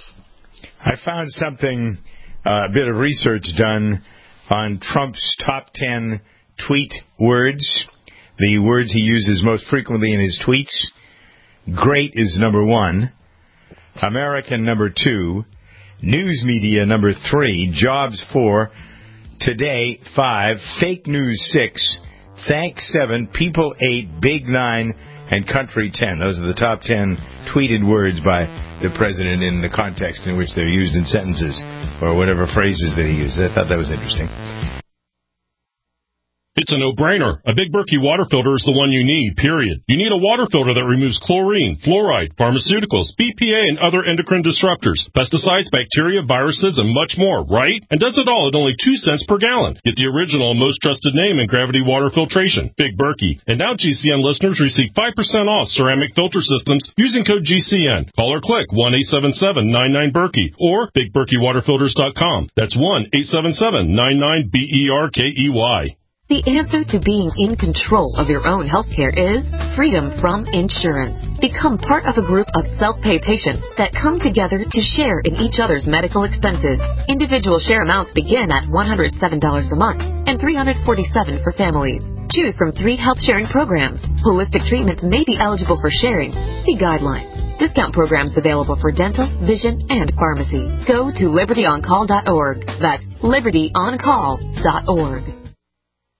I found something... Uh, a bit of research done on Trump's top ten tweet words, the words he uses most frequently in his tweets. Great is number one, American number two, news media number three, jobs four, today five, fake news six, thanks seven, people eight, big nine, and country ten. Those are the top ten tweeted words by the president in the context in which they're used in sentences or whatever phrases that he uses. I thought that was interesting. It's a no-brainer. A Big Berkey water filter is the one you need, period. You need a water filter that removes chlorine, fluoride, pharmaceuticals, B P A, and other endocrine disruptors, pesticides, bacteria, viruses, and much more, right? And does it all at only two cents per gallon. Get the original and most trusted name in gravity water filtration, Big Berkey. And now G C N listeners receive five percent off ceramic filter systems using code G C N. Call or click one eight seven seven nine nine Berkey or big berkey water filters dot com. That's one eight seven seven nine nine B E R K E Y. The answer to being in control of your own healthcare is freedom from insurance. Become part of a group of self-pay patients that come together to share in each other's medical expenses. Individual share amounts begin at one hundred seven dollars a month and three hundred forty-seven dollars for families. Choose from three health sharing programs. Holistic treatments may be eligible for sharing. See guidelines. Discount programs available for dental, vision, and pharmacy. Go to liberty on call dot org. That's liberty on call dot org.